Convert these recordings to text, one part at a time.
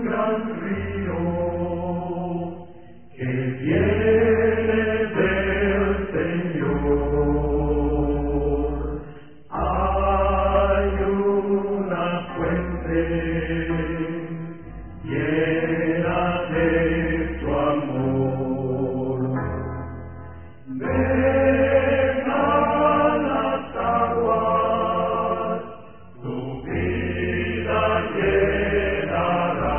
gran río que viene del Señor. Hay una fuente llena de su amor. Ven a las aguas, tu vida llenará.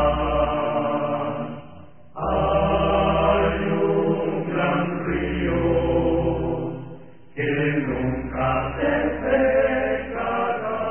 Hay un gran río que nunca se secará.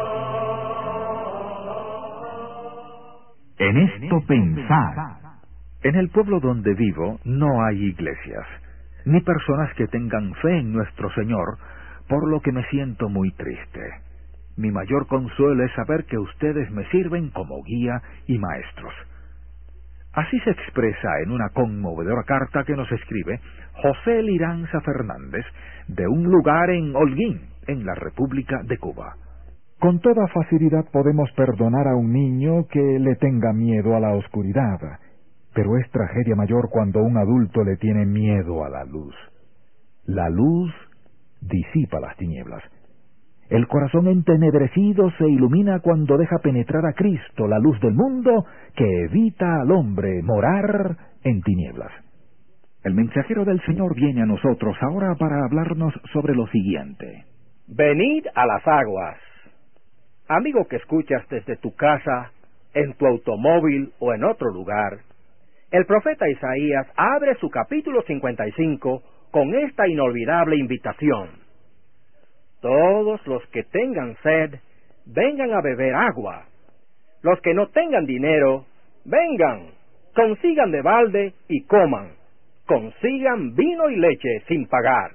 En esto pensad. En el pueblo donde vivo no hay iglesias, ni personas que tengan fe en nuestro Señor, por lo que me siento muy triste. Mi mayor consuelo es saber que ustedes me sirven como guía y maestros. Así se expresa en una conmovedora carta que nos escribe José Liranza Fernández, de un lugar en Holguín, en la República de Cuba. Con toda facilidad podemos perdonar a un niño que le tenga miedo a la oscuridad, pero es tragedia mayor cuando un adulto le tiene miedo a la luz. La luz disipa las tinieblas. El corazón entenebrecido se ilumina cuando deja penetrar a Cristo, la luz del mundo, que evita al hombre morar en tinieblas. El mensajero del Señor viene a nosotros ahora para hablarnos sobre lo siguiente. Venid a las aguas. Amigo que escuchas desde tu casa, en tu automóvil o en otro lugar, el profeta Isaías abre su capítulo 55 con esta inolvidable invitación. Todos los que tengan sed, vengan a beber agua. Los que no tengan dinero, vengan, consigan de balde y coman. Consigan vino y leche sin pagar.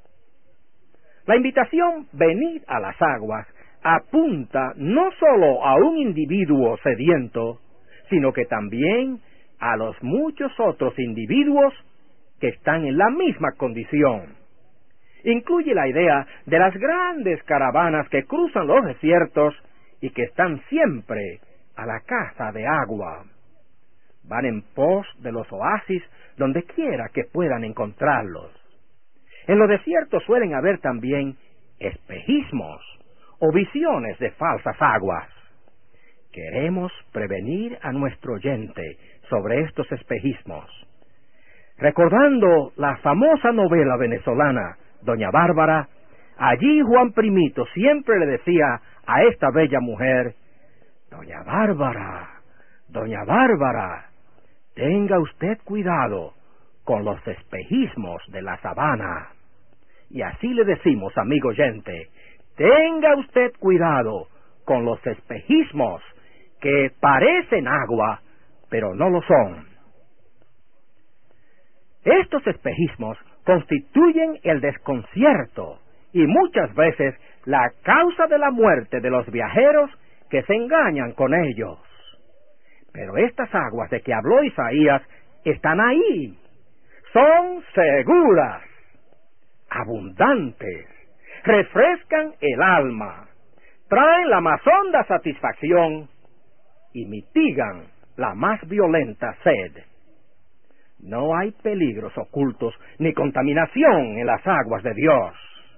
La invitación venid a las aguas apunta no solo a un individuo sediento, sino que también a los muchos otros individuos que están en la misma condición. Incluye la idea de las grandes caravanas que cruzan los desiertos y que están siempre a la caza de agua. Van en pos de los oasis donde quiera que puedan encontrarlos. En los desiertos suelen haber también espejismos o visiones de falsas aguas. Queremos prevenir a nuestro oyente sobre estos espejismos. Recordando la famosa novela venezolana Doña Bárbara, allí Juan Primito siempre le decía a esta bella mujer: Doña Bárbara, tenga usted cuidado con los espejismos de la sabana. Y así le decimos, amigo oyente, tenga usted cuidado con los espejismos que parecen agua, pero no lo son. Estos espejismos constituyen el desconcierto y muchas veces la causa de la muerte de los viajeros que se engañan con ellos. Pero estas aguas de que habló Isaías están ahí. Son seguras, abundantes, refrescan el alma, traen la más honda satisfacción y mitigan la más violenta sed. No hay peligros ocultos ni contaminación en las aguas de Dios.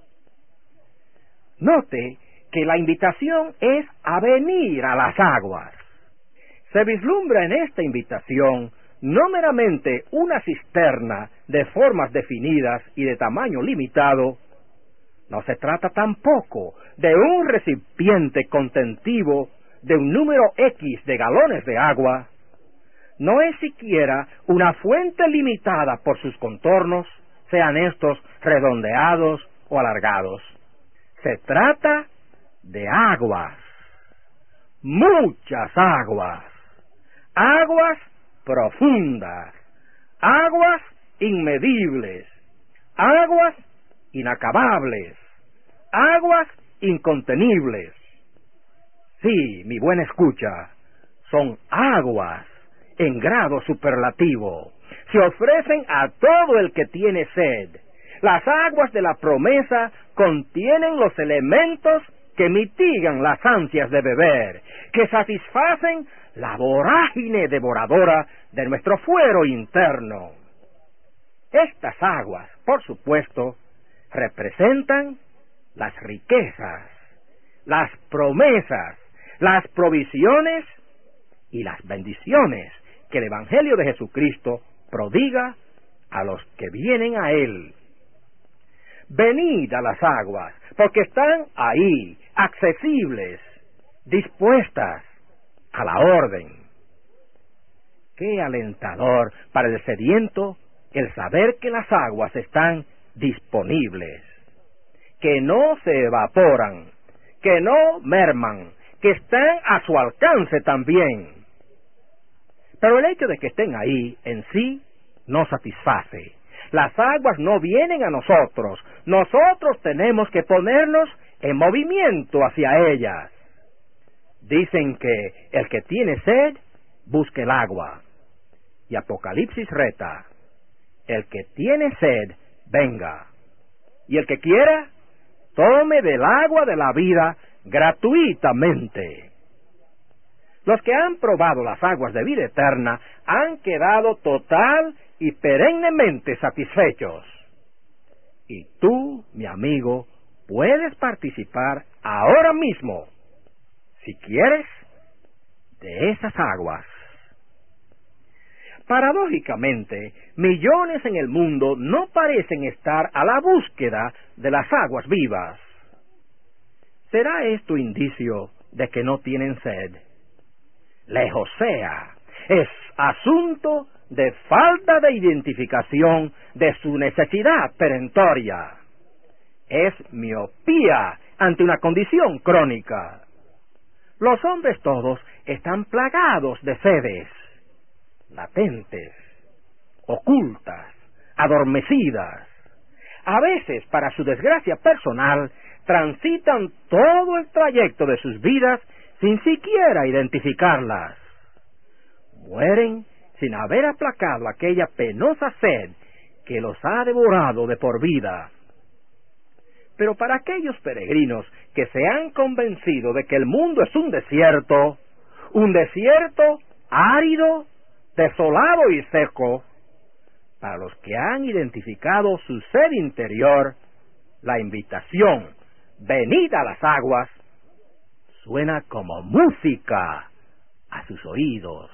Note que la invitación es a venir a las aguas. Se vislumbra en esta invitación no meramente una cisterna de formas definidas y de tamaño limitado. No se trata tampoco de un recipiente contentivo de un número X de galones de agua. No es siquiera una fuente limitada por sus contornos, sean estos redondeados o alargados. Se trata de aguas, muchas aguas, aguas profundas, aguas inmedibles, aguas inacabables, aguas incontenibles. Sí, mi buena escucha, son aguas en grado superlativo. Se ofrecen a todo el que tiene sed. Las aguas de la promesa contienen los elementos que mitigan las ansias de beber, que satisfacen la vorágine devoradora de nuestro fuero interno. Estas aguas, por supuesto, representan las riquezas, las promesas, las provisiones y las bendiciones que el Evangelio de Jesucristo prodiga a los que vienen a Él. Venid a las aguas, porque están ahí, accesibles, dispuestas a la orden. Qué alentador para el sediento el saber que las aguas están disponibles, que no se evaporan, que no merman, que están a su alcance también. Pero el hecho de que estén ahí en sí no satisface. Las aguas no vienen a nosotros. Nosotros tenemos que ponernos en movimiento hacia ellas. Dicen que el que tiene sed, busque el agua. Y Apocalipsis reta: el que tiene sed, venga. Y el que quiera, tome del agua de la vida gratuitamente. Los que han probado las aguas de vida eterna han quedado total y perennemente satisfechos. Y tú, mi amigo, puedes participar ahora mismo, si quieres, de esas aguas. Paradójicamente, millones en el mundo no parecen estar a la búsqueda de las aguas vivas. ¿Será esto indicio de que no tienen sed? Lejos sea, es asunto de falta de identificación de su necesidad perentoria. Es miopía ante una condición crónica. Los hombres todos están plagados de sedes, latentes, ocultas, adormecidas. A veces, para su desgracia personal, transitan todo el trayecto de sus vidas sin siquiera identificarlas. Mueren sin haber aplacado aquella penosa sed que los ha devorado de por vida. Pero para aquellos peregrinos que se han convencido de que el mundo es un desierto árido, desolado y seco, para los que han identificado su sed interior, la invitación, venid a las aguas, suena como música a sus oídos.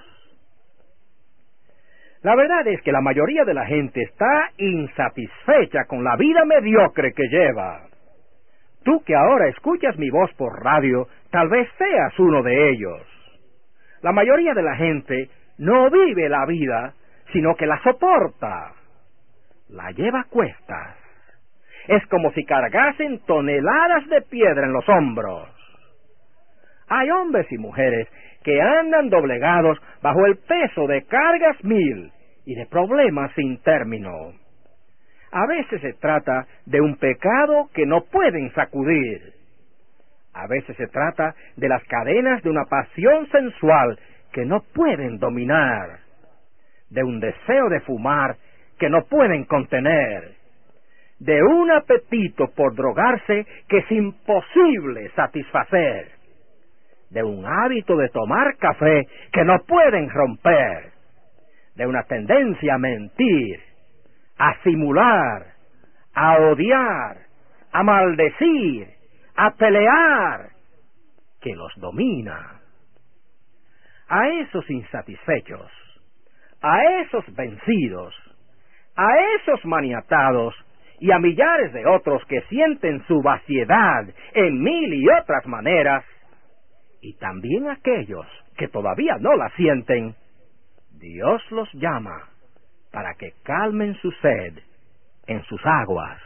La verdad es que la mayoría de la gente está insatisfecha con la vida mediocre que lleva. Tú que ahora escuchas mi voz por radio, tal vez seas uno de ellos. La mayoría de la gente no vive la vida, sino que la soporta. La lleva a cuestas. Es como si cargasen toneladas de piedra en los hombros. Hay hombres y mujeres que andan doblegados bajo el peso de cargas mil y de problemas sin término. A veces se trata de un pecado que no pueden sacudir. A veces se trata de las cadenas de una pasión sensual que no pueden dominar, de un deseo de fumar que no pueden contener, de un apetito por drogarse que es imposible satisfacer, de un hábito de tomar café que no pueden romper, de una tendencia a mentir, a simular, a odiar, a maldecir, a pelear, que los domina. A esos insatisfechos, a esos vencidos, a esos maniatados y a millares de otros que sienten su vaciedad en mil y otras maneras, y también aquellos que todavía no la sienten, Dios los llama para que calmen su sed en sus aguas.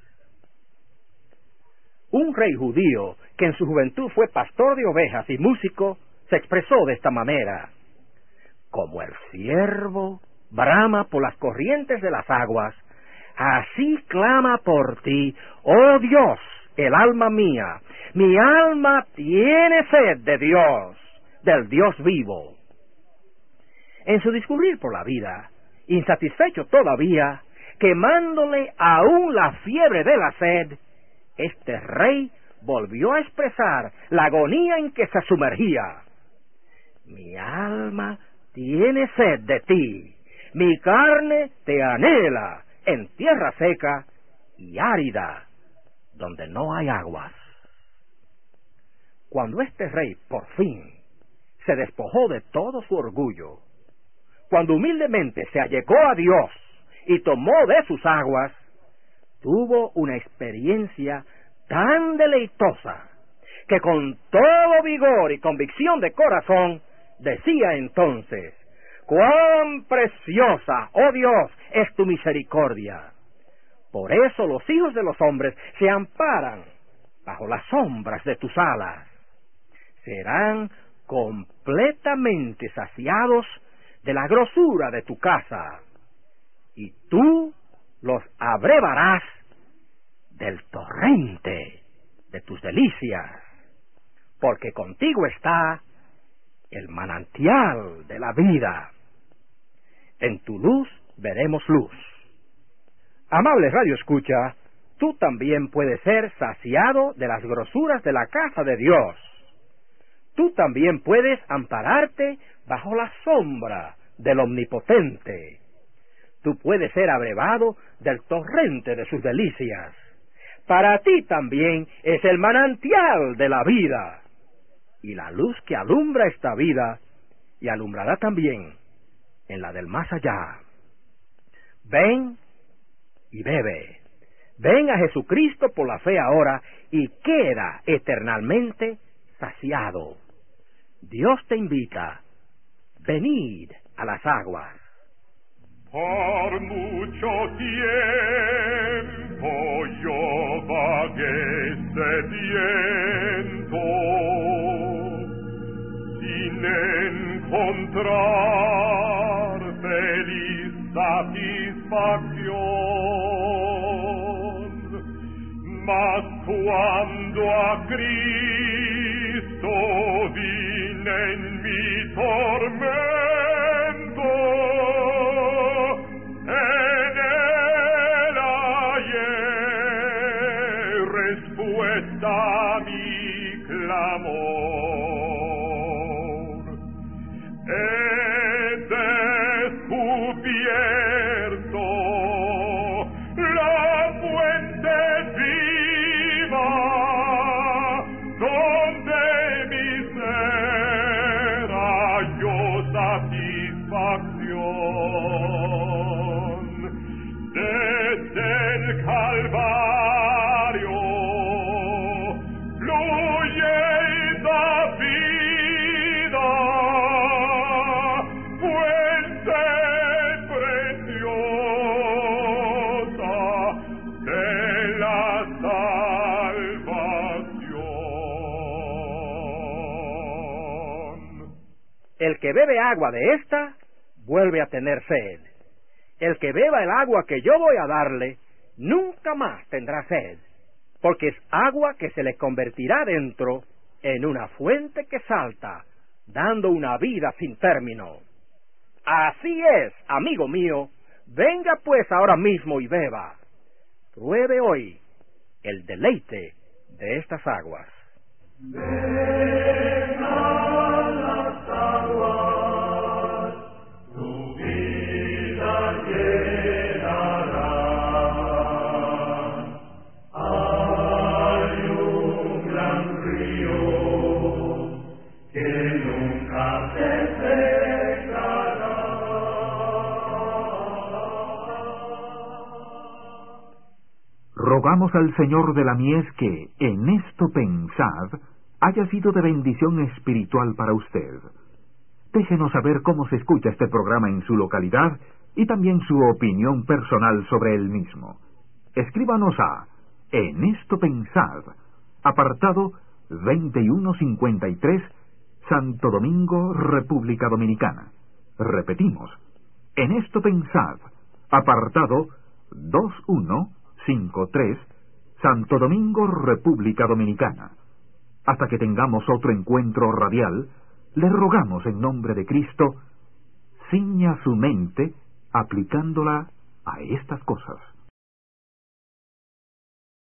Un rey judío que en su juventud fue pastor de ovejas y músico, se expresó de esta manera: como el ciervo brama por las corrientes de las aguas, así clama por ti, oh Dios, el alma mía. Mi alma tiene sed de Dios, del Dios vivo. En su discurrir por la vida, insatisfecho todavía, quemándole aún la fiebre de la sed, este rey volvió a expresar la agonía en que se sumergía. Mi alma tiene sed de ti, mi carne te anhela en tierra seca y árida, donde no hay aguas. Cuando este rey por fin se despojó de todo su orgullo, cuando humildemente se allegó a Dios y tomó de sus aguas, tuvo una experiencia tan deleitosa que con todo vigor y convicción de corazón decía entonces: ¡cuán preciosa, oh Dios, es tu misericordia! Por eso los hijos de los hombres se amparan bajo las sombras de tus alas. Serán completamente saciados de la grosura de tu casa, y tú los abrevarás del torrente de tus delicias, porque contigo está el manantial de la vida. En tu luz veremos luz. Amable Radio Escucha, tú también puedes ser saciado de las grosuras de la casa de Dios. Tú también puedes ampararte bajo la sombra del Omnipotente. Tú puedes ser abrevado del torrente de sus delicias. Para ti también es el manantial de la vida, y la luz que alumbra esta vida, y alumbrará también en la del más allá. Ven y bebe. Ven a Jesucristo por la fe ahora, y queda eternalmente saciado. Dios te invita: venid a las aguas. Por mucho tiempo yo vagué sediento, sin encontrar feliz satisfacción. Mas cuando a Cristo vine en mi tormento, en él hallé respuesta a mi clamor. He descubierto la fuente viva, donde mi ser halló satisfacción. Desde el Calvario fluye esa vida, fuente preciosa de la salvación. El que bebe agua de esta, vuelve a tener sed. El que beba el agua que yo voy a darle, nunca más tendrá sed, porque es agua que se le convertirá dentro en una fuente que salta, dando una vida sin término. Así es, amigo mío, venga pues ahora mismo y beba. Pruebe hoy el deleite de estas aguas. Ven a las aguas, tu vida llenará. Hay un gran río que nunca se secará. Rogamos al Señor de la mies que, en esto pensad, haya sido de bendición espiritual para usted. Déjenos saber cómo se escucha este programa en su localidad y también su opinión personal sobre el mismo. Escríbanos a En esto pensad, apartado 2153, Santo Domingo, República Dominicana. Repetimos, En esto pensad, apartado 2153, Santo Domingo, República Dominicana. Hasta que tengamos otro encuentro radial, le rogamos en nombre de Cristo, ciña su mente aplicándola a estas cosas.